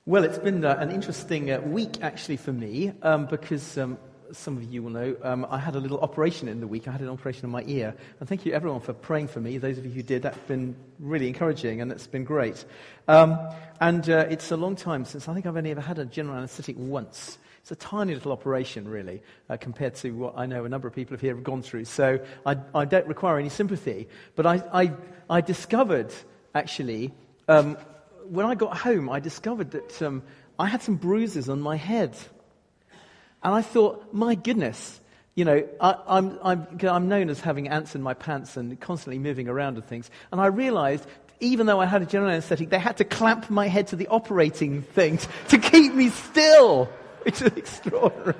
Well, it's been an interesting week, actually, for me, because some of you will know, I had a little operation in the week. I had an operation on my ear. And thank you, everyone, for praying for me. Those of you who did, that's been really encouraging, and it's been great. It's a long time since I think I've only ever had a general anaesthetic once. It's a tiny little operation, really, compared to what I know a number of people here have gone through. So I don't require any sympathy. But I discovered, actually... when I got home, I discovered that I had some bruises on my head. And I thought, my goodness, you know, I'm known as having ants in my pants and constantly moving around and things. And I realized, even though I had a general anesthetic, they had to clamp my head to the operating thing to keep me still, which is extraordinary.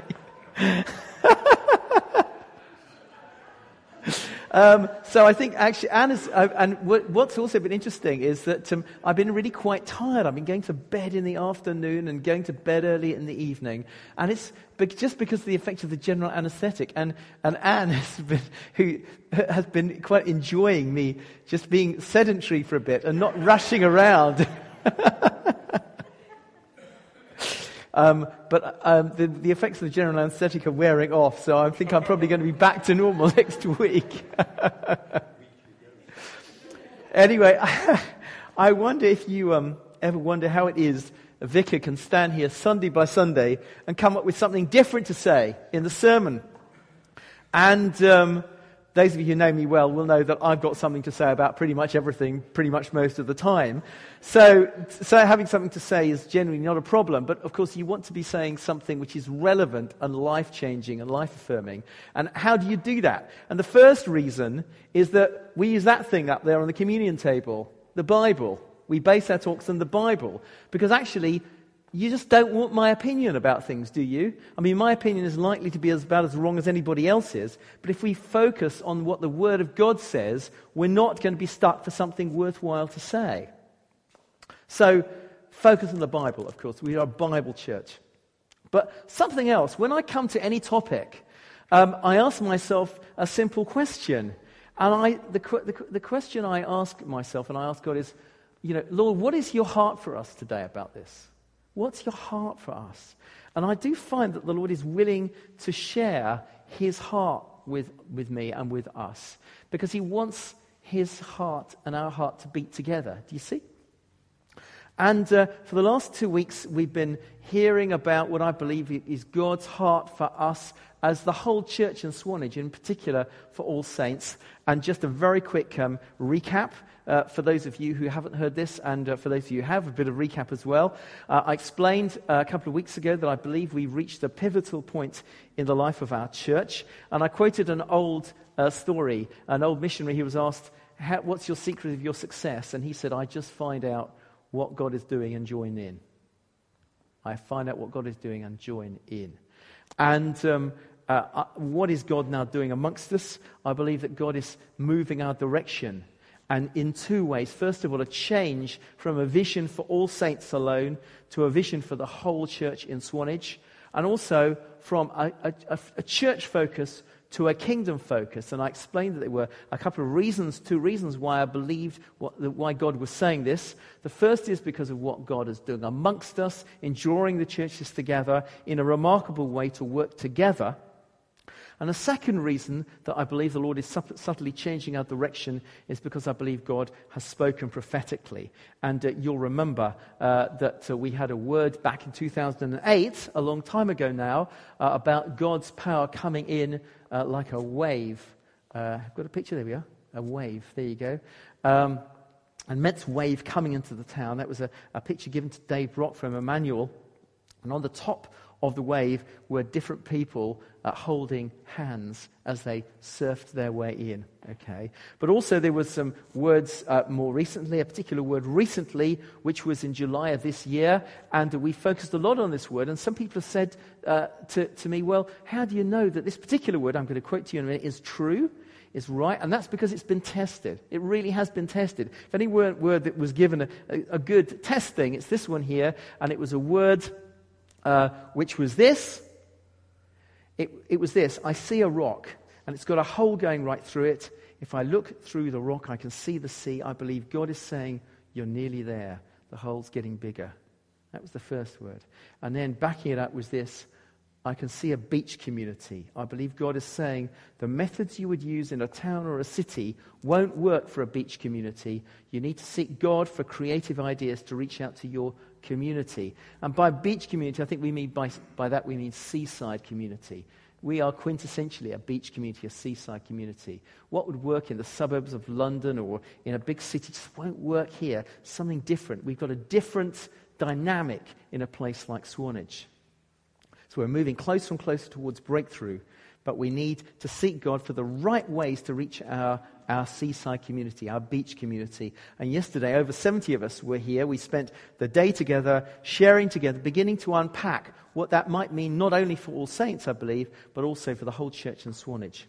So I think actually Anna's, and what's also been interesting is that I've been really quite tired. I've been going to bed in the afternoon and going to bed early in the evening, and it's just because of the effect of the general anaesthetic. And Anne has been quite enjoying me just being sedentary for a bit and not rushing around. But the effects of the general anaesthetic are wearing off, so I think I'm probably going to be back to normal next week. Anyway, I wonder if you ever wonder how it is a vicar can stand here Sunday by Sunday and come up with something different to say in the sermon. And those of you who know me well will know that I've got something to say about pretty much everything, pretty much most of the time. So having something to say is generally not a problem, but of course you want to be saying something which is relevant and life-changing and life-affirming. And how do you do that? And the first reason is that we use that thing up there on the communion table, the Bible. We base our talks on the Bible, because actually you just don't want my opinion about things, do you? I mean, my opinion is likely to be about as wrong as anybody else's, but if we focus on what the Word of God says, we're not going to be stuck for something worthwhile to say. So, focus on the Bible, of course. We are a Bible church. But something else, when I come to any topic, I ask myself a simple question. And the question I ask myself and I ask God is, you know, Lord, what is your heart for us today about this? What's your heart for us? And I do find that the Lord is willing to share his heart with me and with us, because he wants his heart and our heart to beat together. Do you see? And for the last 2 weeks, we've been hearing about what I believe is God's heart for us as the whole church in Swanage, in particular for All Saints. And just a very quick recap for those of you who haven't heard this, and for those of you who have, a bit of recap as well. I explained a couple of weeks ago that I believe we've reached a pivotal point in the life of our church. And I quoted an old story, an old missionary who was asked, what's your secret of your success? And he said, I just find out what God is doing and join in. I find out what God is doing and join in. And what is God now doing amongst us? I believe that God is moving our direction. And in two ways. First of all, a change from a vision for All Saints alone to a vision for the whole church in Swanage. And also from a church focus to a kingdom focus. And I explained that there were a couple of reasons, 2 reasons why I believed why God was saying this. The first is because of what God is doing amongst us, in drawing the churches together in a remarkable way to work together. And the second reason that I believe the Lord is subtly changing our direction is because I believe God has spoken prophetically. And you'll remember that we had a word back in 2008, a long time ago now, about God's power coming in like a wave. I've got a picture, there we are, a wave, there you go. And Met's wave coming into the town. That was a picture given to Dave Brock from Emmanuel. And on the top of the wave were different people holding hands as they surfed their way in. Okay, but also there was some words more recently, a particular word recently, which was in July of this year, and we focused a lot on this word. And some people have said to me, well, how do you know that this particular word, I'm going to quote to you in a minute, is true? Is right, and that's because it's been tested. It really has been tested. If any word that was given a good testing, it's this one here, and it was a word which was this. It was this. I see a rock, and it's got a hole going right through it. If I look through the rock, I can see the sea. I believe God is saying, you're nearly there. The hole's getting bigger That was the first word. And then backing it up was this: I can see a beach community. I believe God is saying the methods you would use in a town or a city won't work for a beach community. You need to seek God for creative ideas to reach out to your community. And by beach community, I think we mean by that we mean seaside community. We are quintessentially a beach community, a seaside community. What would work in the suburbs of London or in a big city just won't work here. Something different. We've got a different dynamic in a place like Swanage. So we're moving closer and closer towards breakthrough, but we need to seek God for the right ways to reach our seaside community, our beach community. And yesterday, over 70 of us were here. We spent the day together, sharing together, beginning to unpack what that might mean, not only for All Saints, I believe, but also for the whole church in Swanage.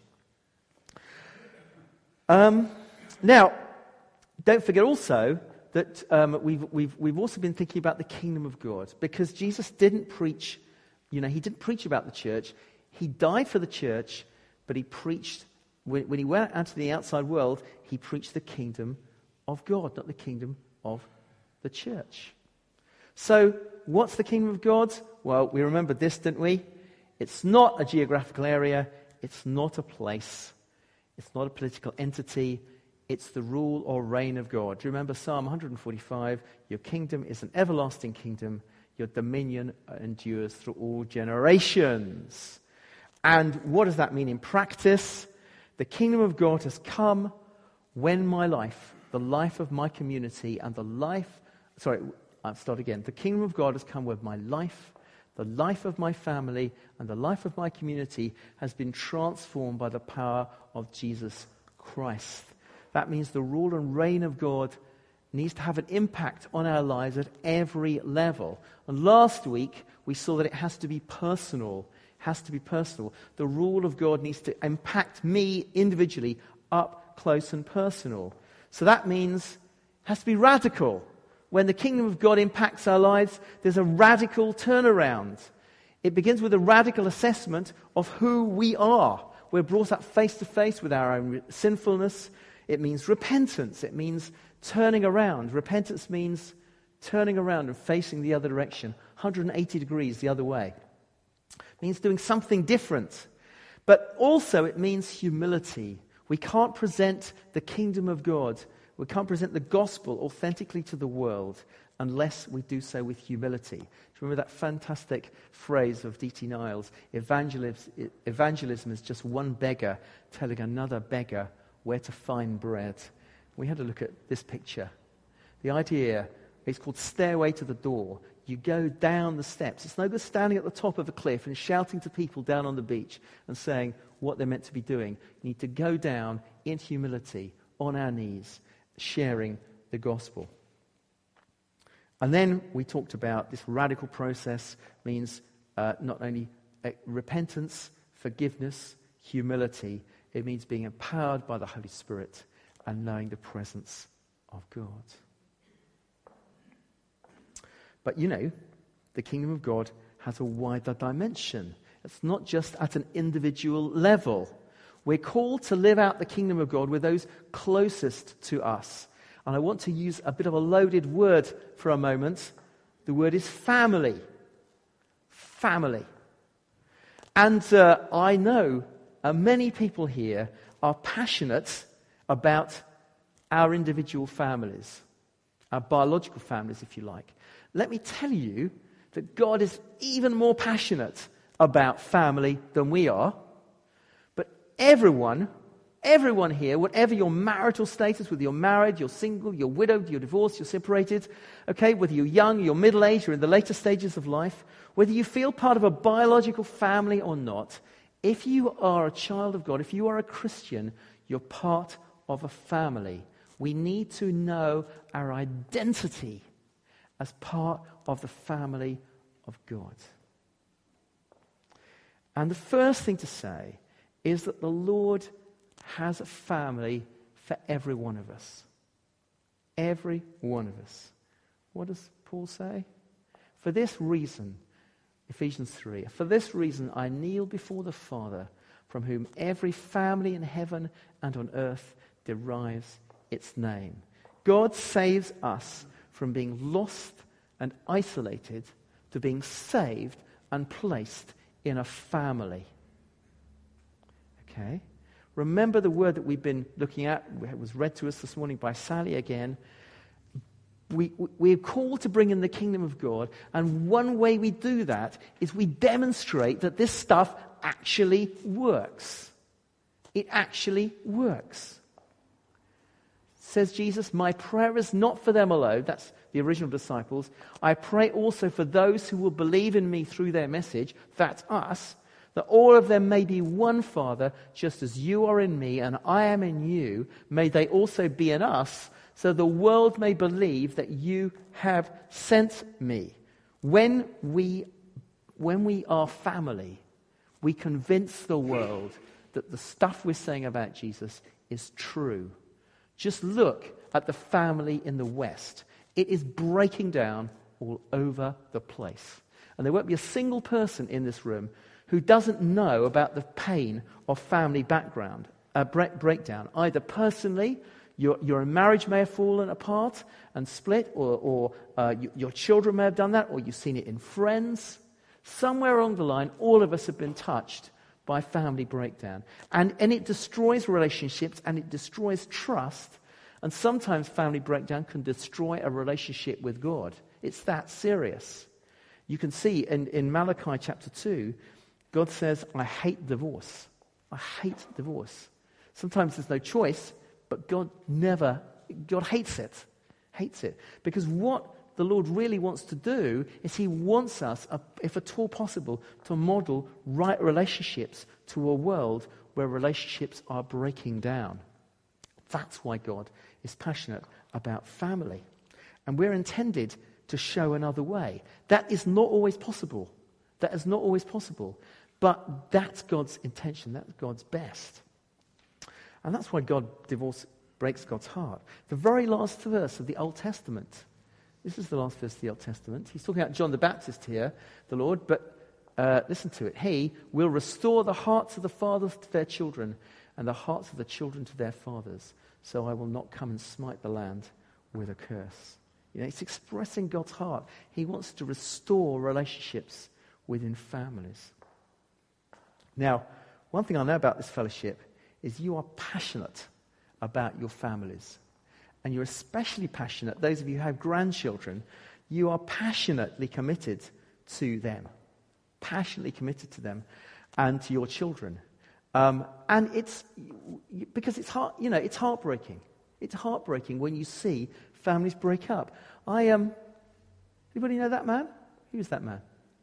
Now, don't forget also that we've also been thinking about the kingdom of God, because Jesus didn't preach. He didn't preach about the church. He died for the church, but he preached, when he went out to the outside world, he preached the kingdom of God, not the kingdom of the church. So, what's the kingdom of God? Well, we remembered this, didn't we? It's not a geographical area. It's not a place. It's not a political entity. It's the rule or reign of God. Do you remember Psalm 145? Your kingdom is an everlasting kingdom. Your dominion endures through all generations. And what does that mean in practice? The kingdom of God has come when my life, the life of my community, and the kingdom of God has come when my life, the life of my family, and the life of my community has been transformed by the power of Jesus Christ. That means the rule and reign of God needs to have an impact on our lives at every level. And last week, we saw that it has to be personal. The rule of God needs to impact me individually, up close and personal. So that means it has to be radical. When the kingdom of God impacts our lives, there's a radical turnaround. It begins with a radical assessment of who we are. We're brought up face to face with our own sinfulness. It means repentance. It means turning around. Repentance means turning around and facing the other direction, 180 degrees the other way. It means doing something different. But also it means humility. We can't present the kingdom of God, we can't present the gospel authentically to the world unless we do so with humility. Do you remember that fantastic phrase of D.T. Niles? Evangelism is just one beggar telling another beggar where to find bread. We had a look at this picture. The idea is called Stairway to the Door. You go down the steps. It's no good standing at the top of a cliff and shouting to people down on the beach and saying what they're meant to be doing. You need to go down in humility, on our knees, sharing the gospel. And then we talked about this radical process means not only repentance, forgiveness, humility. It means being empowered by the Holy Spirit and knowing the presence of God. But the kingdom of God has a wider dimension. It's not just at an individual level. We're called to live out the kingdom of God with those closest to us. And I want to use a bit of a loaded word for a moment. The word is family. Family. And I know many people here are passionate about our individual families, our biological families, if you like. Let me tell you that God is even more passionate about family than we are. But everyone here, whatever your marital status, whether you're married, you're single, you're widowed, you're divorced, you're separated, okay, whether you're young, you're middle-aged, or in the later stages of life, whether you feel part of a biological family or not, if you are a child of God, if you are a Christian, you're part of a family. We need to know our identity as part of the family of God. And the first thing to say is that the Lord has a family for every one of us. Every one of us. What does Paul say? For this reason, Ephesians 3, for this reason I kneel before the Father, from whom every family in heaven and on earth derives its name. God saves us from being lost and isolated to being saved and placed in a family. Okay? Remember the word that we've been looking at. It was read to us this morning by Sally again. We're called to bring in the kingdom of God, and one way we do that is we demonstrate that this stuff actually works. It actually works. Says Jesus, my prayer is not for them alone. That's the original disciples. I pray also for those who will believe in me through their message, that's us, that all of them may be one, Father, just as you are in me and I am in you. May they also be in us, so the world may believe that you have sent me. When we are family, we convince the world that the stuff we're saying about Jesus is true. Just look at the family in the West. It is breaking down all over the place. And there won't be a single person in this room who doesn't know about the pain of family breakdown. Either personally, your marriage may have fallen apart and split, or your children may have done that, or you've seen it in friends. Somewhere along the line, all of us have been touched by family breakdown. And it destroys relationships, and it destroys trust. And sometimes family breakdown can destroy a relationship with God. It's that serious. You can see in Malachi chapter 2, God says, I hate divorce. I hate divorce. Sometimes there's no choice, but God hates it. Hates it. Because what the Lord really wants to do is he wants us, if at all possible, to model right relationships to a world where relationships are breaking down. That's why God is passionate about family. And we're intended to show another way. That is not always possible. That is not always possible. But that's God's intention. That's God's best. And that's why divorce breaks God's heart. The very last verse of the Old Testament. This is the last verse of the Old Testament. He's talking about John the Baptist here, the Lord, but listen to it. He will restore the hearts of the fathers to their children and the hearts of the children to their fathers. So I will not come and smite the land with a curse. It's expressing God's heart. He wants to restore relationships within families. Now, one thing I know about this fellowship is you are passionate about your families. And you're especially passionate, those of you who have grandchildren, you are passionately committed to them. Passionately committed to them and to your children. And it's because it's heartbreaking. It's heartbreaking when you see families break up. Anybody know that man? Who is that man?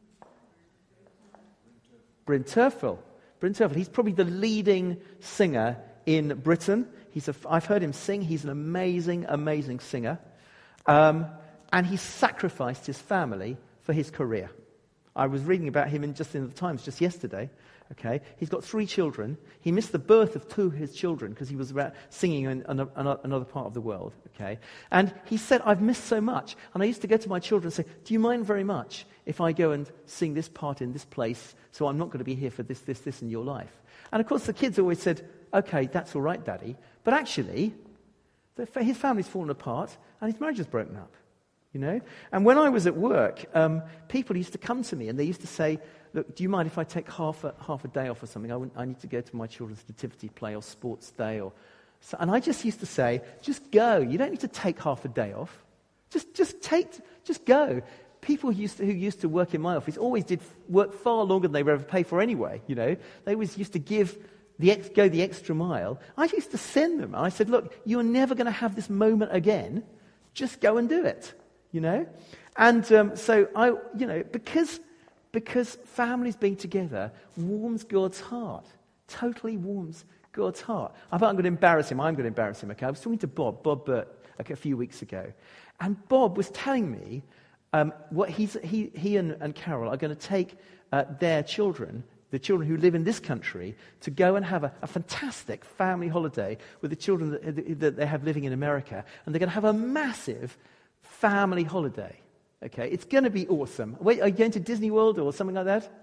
Bryn Terfel. He's probably the leading singer in Britain. I've heard him sing. He's an amazing, amazing singer. And he sacrificed his family for his career. I was reading about him in the Times just yesterday. Okay, he's got 3 children. He missed the birth of 2 of his children because he was singing in another part of the world. Okay, and he said, "I've missed so much." And I used to go to my children and say, "Do you mind very much if I go and sing this part in this place? So I'm not going to be here for this in your life." And of course, the kids always said, "Okay, that's all right, Daddy." But actually, his family's fallen apart and his marriage has broken up. And when I was at work, people used to come to me and they used to say, "Look, do you mind if I take half a day off or something? I need to go to my children's nativity play or sports day." And I just used to say, "Just go. You don't need to take half a day off. Just go." People who used to work in my office always did work far longer than they would ever pay for anyway. They always used to go the extra mile. I used to send them. And I said, "Look, you're never going to have this moment again. Just go and do it." And so I, because families being together warms God's heart, totally warms God's heart. I thought I'm going to embarrass him. Okay, I was talking to Bob Burt, a few weeks ago, and Bob was telling me what he and Carol are going to take their children, the children who live in this country, to go and have a fantastic family holiday with the children that they have living in America, and they're going to have a massive family holiday. Okay, it's going to be awesome. Wait, are you going to Disney World or something like that?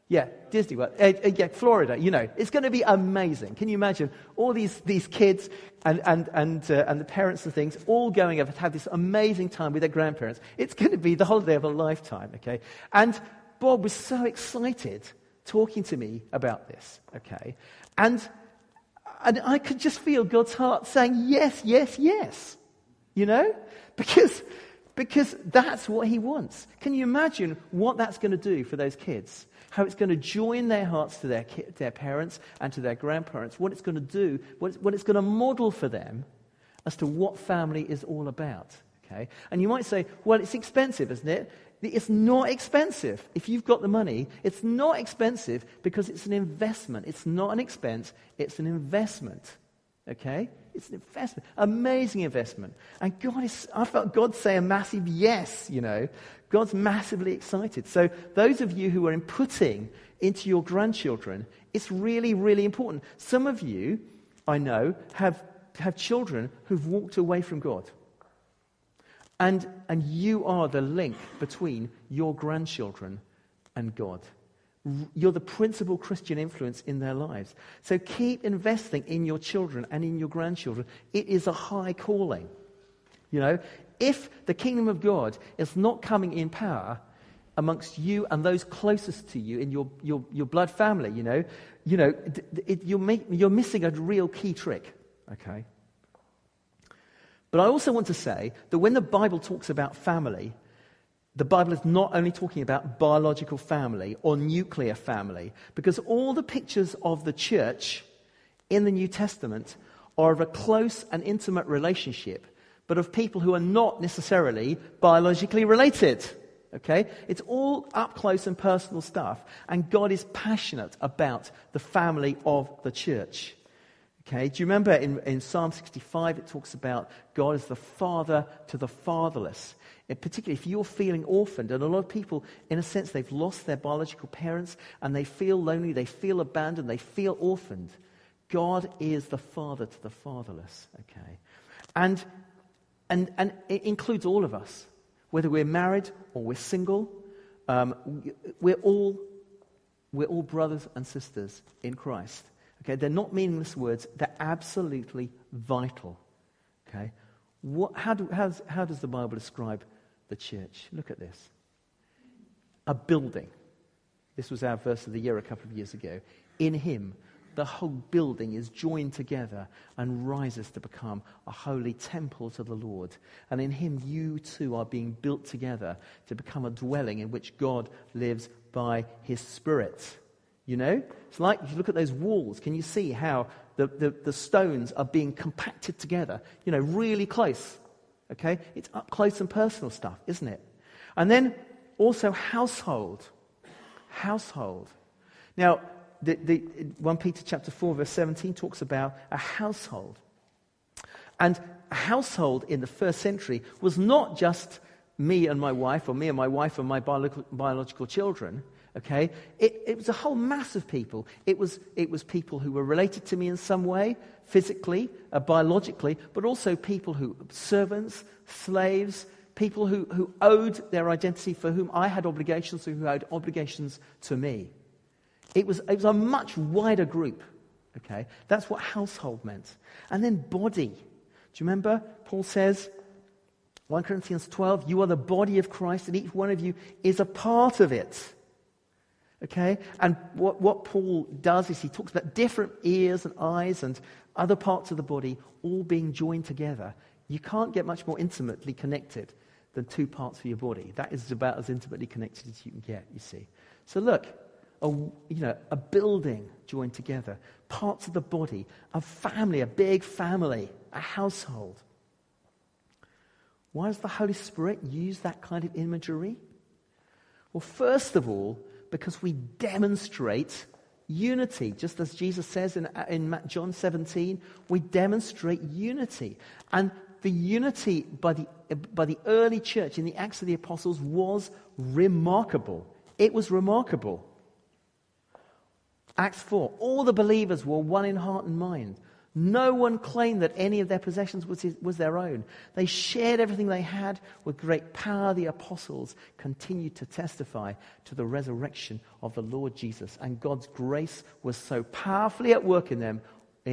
Yeah, Disney World. Yeah, Florida, It's going to be amazing. Can you imagine all these kids and the parents and things all going over to have this amazing time with their grandparents? It's going to be the holiday of a lifetime, okay? And Bob was so excited talking to me about this, okay? And I could just feel God's heart saying, yes, yes, yes, Because that's what he wants. Can you imagine what that's going to do for those kids? How it's going to join their hearts to their parents and to their grandparents. What it's going to do, what it's going to model for them as to what family is all about. Okay? And you might say, well, it's expensive, isn't it? It's not expensive. If you've got the money, it's not expensive because it's an investment. It's not an expense, it's an investment. Okay? It's an investment. Amazing investment. And I felt God say a massive yes, God's massively excited. So those of you who are inputting into your grandchildren, it's really, really important. Some of you, I know, have children who've walked away from God. And you are the link between your grandchildren and God. You're the principal Christian influence in their lives. So keep investing in your children and in your grandchildren. It is a high calling. If the kingdom of God is not coming in power amongst you and those closest to you in your blood family, you're missing a real key trick. Okay. But I also want to say that when the Bible talks about family, the Bible is not only talking about biological family or nuclear family, because all the pictures of the church in the New Testament are of a close and intimate relationship, but of people who are not necessarily biologically related. Okay? It's all up close and personal stuff, and God is passionate about the family of the church. Okay? Do you remember in Psalm 65 it talks about God as the father to the fatherless? Particularly if you're feeling orphaned, and a lot of people, in a sense, they've lost their biological parents and they feel lonely, they feel abandoned, they feel orphaned. God is the father to the fatherless, okay? And it includes all of us, whether we're married or we're single. We're all brothers and sisters in Christ. Okay, they're not meaningless words; they're absolutely vital. Okay, how does the Bible describe the church? Look at this. A building. This was our verse of the year a couple of years ago. In him, the whole building is joined together and rises to become a holy temple to the Lord. And in him, you too are being built together to become a dwelling in which God lives by his Spirit. It's like if you look at those walls, can you see how the stones are being compacted together? Really close. Okay? It's up close and personal stuff, isn't it? And then also household. Household. Now, the 1 Peter chapter 4 verse 17 talks about a household. And a household in the first century was not just me and my wife, or me and my wife and my biological children. Okay? It was a whole mass of people. It was people who were related to me in some way, physically, biologically, but also people servants, slaves, people who owed their identity, for whom I had obligations, who owed obligations to me. It was a much wider group. Okay? That's what household meant. And then body. Do you remember? Paul says, 1 Corinthians 12, you are the body of Christ, and each one of you is a part of it. Okay? And what Paul does is he talks about different ears and eyes and other parts of the body all being joined together. You can't get much more intimately connected than two parts of your body. That is about as intimately connected as you can get, you see. So look, a building joined together, parts of the body, a family, a big family, a household. Why does the Holy Spirit use that kind of imagery? Well, first of all, because we demonstrate unity. Just as Jesus says in John 17, we demonstrate unity. And the unity by the early church in the Acts of the Apostles was remarkable. It was remarkable. Acts 4, all the believers were one in heart and mind. No one claimed that any of their possessions was their own. They shared everything they had. With great power, the apostles continued to testify to the resurrection of the Lord Jesus. And God's grace was so powerfully at work in them,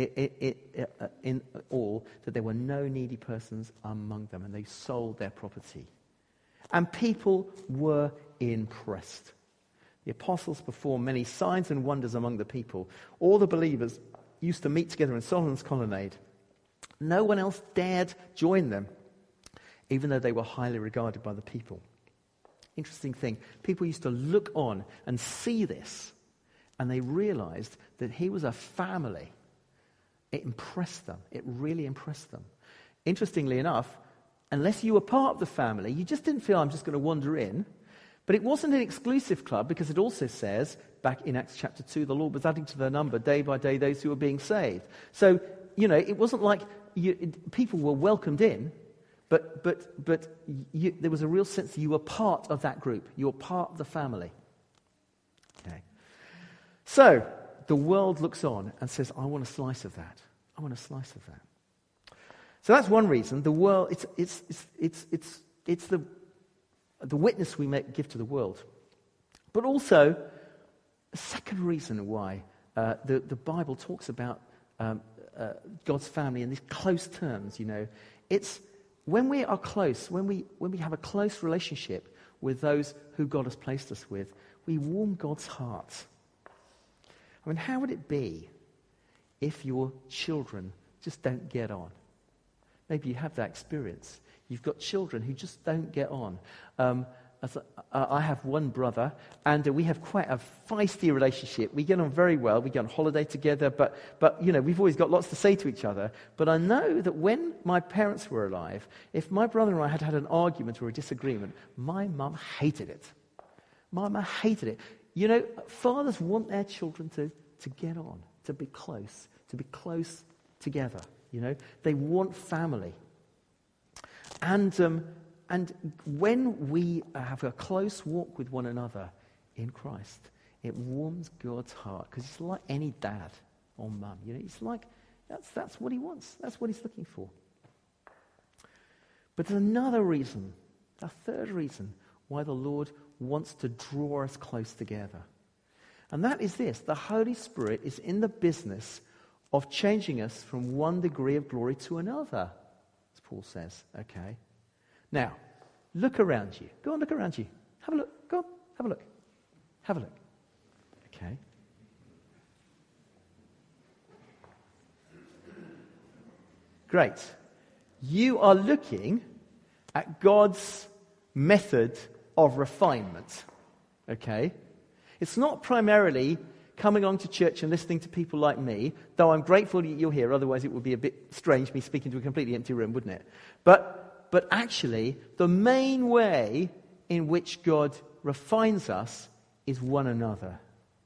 in all, that there were no needy persons among them. And they sold their property. And people were impressed. The apostles performed many signs and wonders among the people. All the believers used to meet together in Solomon's colonnade. No one else dared join them, even though they were highly regarded by the people. Interesting thing, people used to look on and see this, and they realized that he was a family. It impressed them. It really impressed them. Interestingly enough, unless you were part of the family, you just didn't feel, I'm just going to wander in. But it wasn't an exclusive club, because it also says, back in Acts chapter 2, the Lord was adding to their number day by day those who were being saved. So, it wasn't like people were welcomed in, but there was a real sense that you were part of that group. You were part of the family. Okay. So, the world looks on and says, I want a slice of that. I want a slice of that. So that's one reason. The world, it's the witness we give to the world. But also, a second reason why the Bible talks about God's family in these close terms, it's when we are close, when we have a close relationship with those who God has placed us with, we warm God's heart. I mean, how would it be if your children just don't get on? Maybe you have that experience. You've got children who just don't get on. I have one brother, and we have quite a feisty relationship. We get on very well. We go on holiday together, but we've always got lots to say to each other. But I know that when my parents were alive, if my brother and I had had an argument or a disagreement, my mum hated it. My mum hated it. Fathers want their children to get on, to be close together. They want family. And when we have a close walk with one another in Christ, it warms God's heart, because it's like any dad or mum. It's like that's what he wants. That's what he's looking for. But there's another reason, a third reason, why the Lord wants to draw us close together. And that is this: the Holy Spirit is in the business of changing us from one degree of glory to another, as Paul says. Okay. Now, look around you. Go on, look around you. Have a look. Go on, have a look. Have a look. Okay. Great. You are looking at God's method of refinement. Okay? It's not primarily coming along to church and listening to people like me, though I'm grateful that you're here, otherwise it would be a bit strange me speaking to a completely empty room, wouldn't it? But actually, the main way in which God refines us is one another.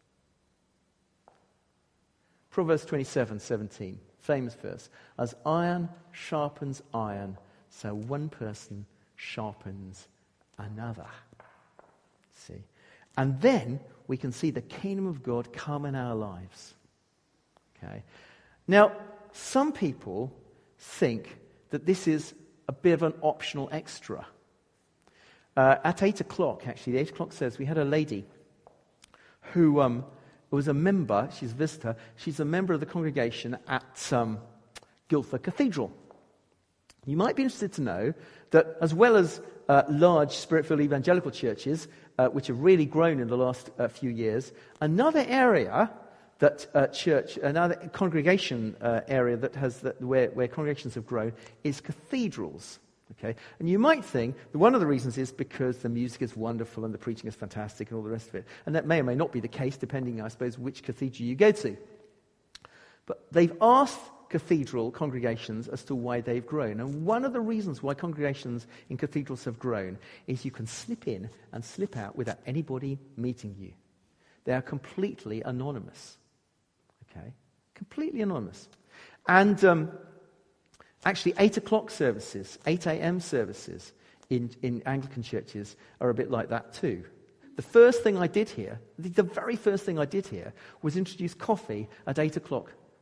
Proverbs 27:17, famous verse. As iron sharpens iron, so one person sharpens another. See? And then we can see the kingdom of God come in our lives. Okay. Now, some people think that this is a bit of an optional extra. At 8 o'clock, actually, the 8 o'clock says, we had a lady who was a member, she's a visitor, she's a member of the congregation at Guildford Cathedral. You might be interested to know that as well as large Spirit-filled evangelical churches, which have really grown in the last few years, another area that another congregation area that has where congregations have grown is cathedrals. Okay, and you might think that one of the reasons is because the music is wonderful and the preaching is fantastic and all the rest of it, and that may or may not be the case depending, I suppose, which cathedral you go to. But they've asked cathedral congregations as to why they've grown, and one of the reasons why congregations in cathedrals have grown is you can slip in and slip out without anybody meeting you. They are completely anonymous. Okay, completely anonymous. And actually 8 o'clock services, 8 a.m. services in Anglican churches are a bit like that too. The first thing I did here, the very first thing I did here, was introduce coffee at 8 o'clock.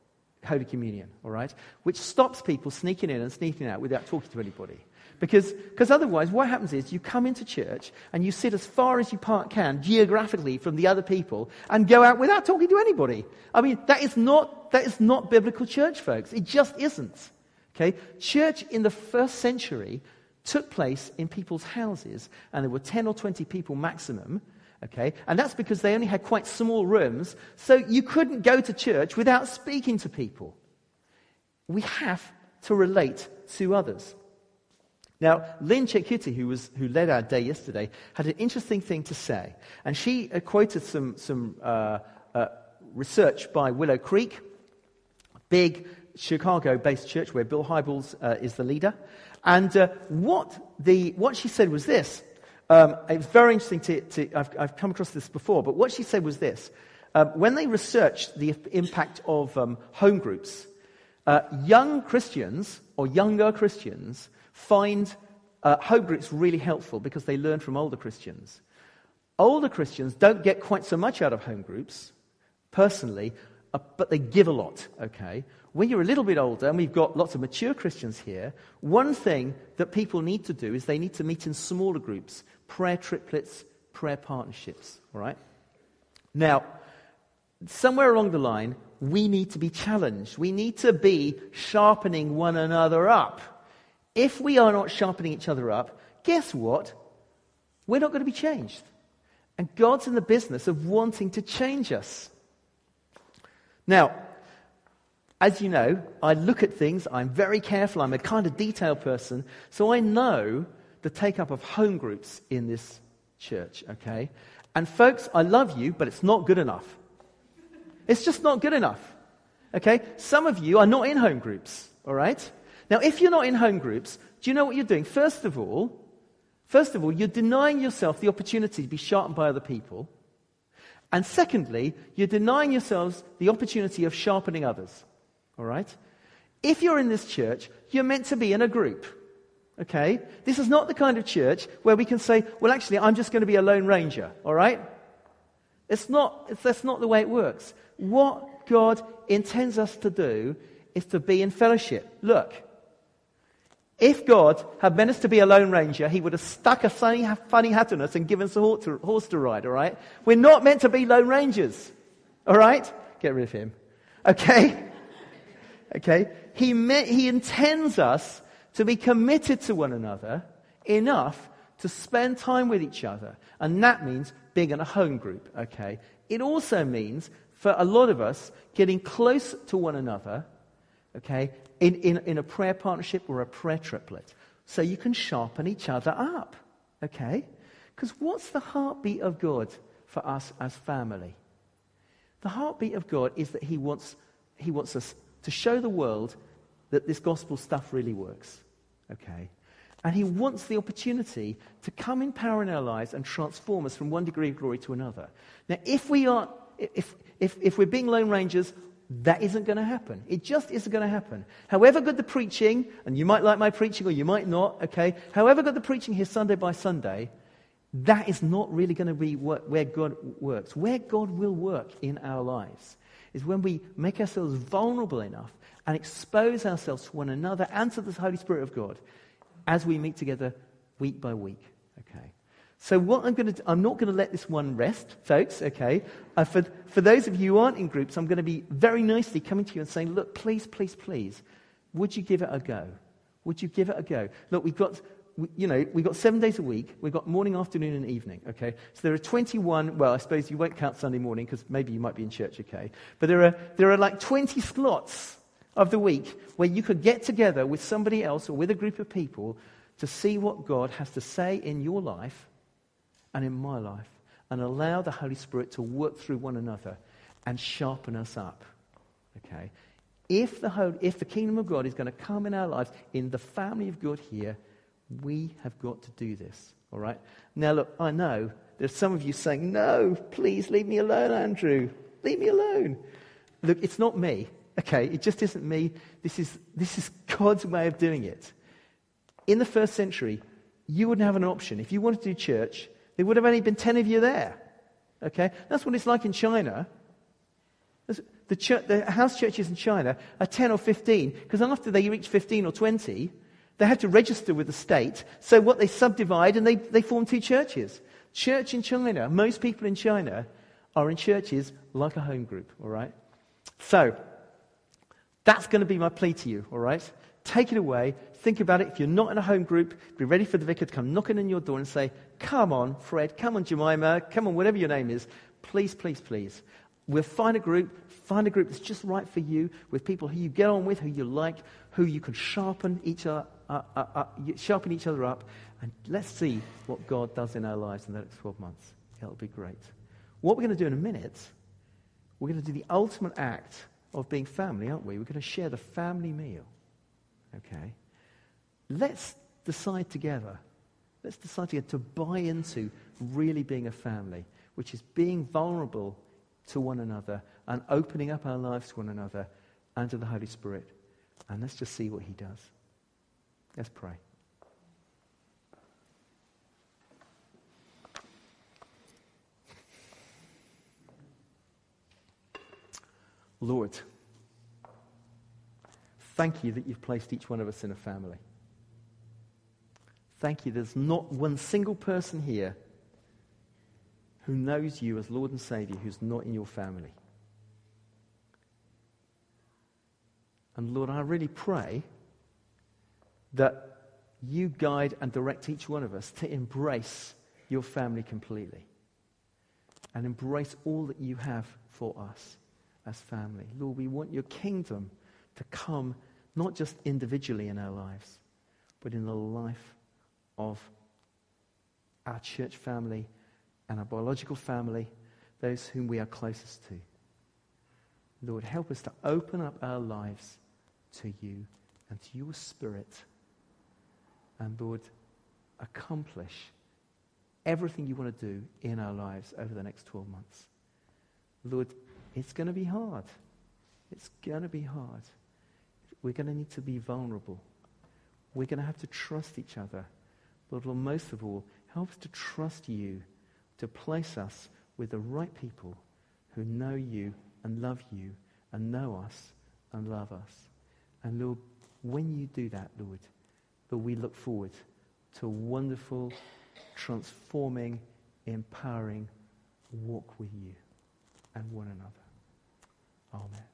Holy Communion, all right? Which stops people sneaking in and sneaking out without talking to anybody. Because otherwise, what happens is you come into church and you sit as far as you can geographically from the other people and go out without talking to anybody. I mean, that is not biblical church, folks. It just isn't. Okay? Church in the first century took place in people's houses, and there were 10 or 20 people maximum. Okay? And that's because they only had quite small rooms, so you couldn't go to church without speaking to people. We have to relate to others. Now, Lynn Chekuti, who led our day yesterday, had an interesting thing to say. And she quoted some research by Willow Creek, a big Chicago-based church where Bill Hybels is the leader. And what she said was this. It's very interesting I've come across this before, but what she said was this. When they researched the impact of home groups, young Christians or younger Christians find home groups really helpful because they learn from older Christians. Older Christians don't get quite so much out of home groups, personally, but they give a lot, okay? When you're a little bit older, and we've got lots of mature Christians here, one thing that people need to do is they need to meet in smaller groups, prayer triplets, prayer partnerships, all right? Now, somewhere along the line, we need to be challenged. We need to be sharpening one another up. If we are not sharpening each other up, guess what? We're not going to be changed. And God's in the business of wanting to change us. Now, as you know, I look at things, I'm very careful, I'm a kind of detail person, so I know the take-up of home groups in this church, okay? And folks, I love you, but it's not good enough. It's just not good enough, okay? Some of you are not in home groups, all right? Now, if you're not in home groups, do you know what you're doing? First of all, you're denying yourself the opportunity to be sharpened by other people. And secondly, you're denying yourselves the opportunity of sharpening others. All right? If you're in this church, you're meant to be in a group. Okay? This is not the kind of church where we can say, well, actually, I'm just going to be a lone ranger. All right? That's not the way it works. What God intends us to do is to be in fellowship. Look, if God had meant us to be a lone ranger, he would have stuck a funny hat on us and given us a horse to ride, all right? We're not meant to be lone rangers, all right? Get rid of him. Okay? Okay? He intends us to be committed to one another enough to spend time with each other. And that means being in a home group, okay? It also means, for a lot of us, getting close to one another, okay, in a prayer partnership or a prayer triplet, so you can sharpen each other up, okay? Because what's the heartbeat of God for us as family? The heartbeat of God is that He wants us to show the world that this gospel stuff really works, okay? And He wants the opportunity to come in power in our lives and transform us from one degree of glory to another. Now, if we're being lone rangers, that isn't going to happen. It just isn't going to happen. However good the preaching, and you might like my preaching or you might not, okay? However good the preaching here Sunday by Sunday, that is not really going to be where God works. Where God will work in our lives is when we make ourselves vulnerable enough and expose ourselves to one another and to the Holy Spirit of God as we meet together week by week, okay? So what I'm not going to let this one rest, folks, okay? For those of you who aren't in groups, I'm going to be very nicely coming to you and saying, look, please, please, please, would you give it a go? Would you give it a go? Look, we've got 7 days a week. We've got morning, afternoon, and evening, okay? So there are 21, well, I suppose you won't count Sunday morning because maybe you might be in church, okay? But there are like 20 slots of the week where you could get together with somebody else or with a group of people to see what God has to say in your life and in my life, and allow the Holy Spirit to work through one another and sharpen us up. Okay? If the kingdom of God is going to come in our lives, in the family of God here, we have got to do this. All right? Now look, I know there's some of you saying, no, please leave me alone, Andrew. Leave me alone. Look, it's not me. Okay? It just isn't me. This is God's way of doing it. In the first century, you wouldn't have an option. If you wanted to do church, there would have only been 10 of you there. Okay? That's what it's like in China. The house churches in China are 10 or 15, because after they reach 15 or 20, they have to register with the state. So what they subdivide and they form two churches. Church in China, most people in China are in churches like a home group, all right? So that's going to be my plea to you, all right? Take it away. Think about it. If you're not in a home group, be ready for the vicar to come knocking on your door and say, come on, Fred, come on, Jemima, come on, whatever your name is. Please, please, please. We'll find a group that's just right for you, with people who you get on with, who you like, who you can sharpen each other up, and let's see what God does in our lives in the next 12 months. It'll be great. What we're going to do in a minute, we're going to do the ultimate act of being family, aren't we? We're going to share the family meal. Okay? Let's decide together to buy into really being a family, which is being vulnerable to one another and opening up our lives to one another and to the Holy Spirit. And let's just see what he does. Let's pray. Lord, thank you that you've placed each one of us in a family. Thank you there's not one single person here who knows you as Lord and Saviour who's not in your family. And Lord, I really pray that you guide and direct each one of us to embrace your family completely and embrace all that you have for us as family. Lord, we want your kingdom to come not just individually in our lives, but in the life of our church family and our biological family, those whom we are closest to. Lord, help us to open up our lives to you and to your Spirit. And Lord, accomplish everything you want to do in our lives over the next 12 months. Lord, it's going to be hard. It's going to be hard. We're going to need to be vulnerable. We're going to have to trust each other. But Lord, most of all, help us to trust you, to place us with the right people who know you and love you and know us and love us. And Lord, when you do that, Lord, we look forward to a wonderful, transforming, empowering walk with you and one another. Amen.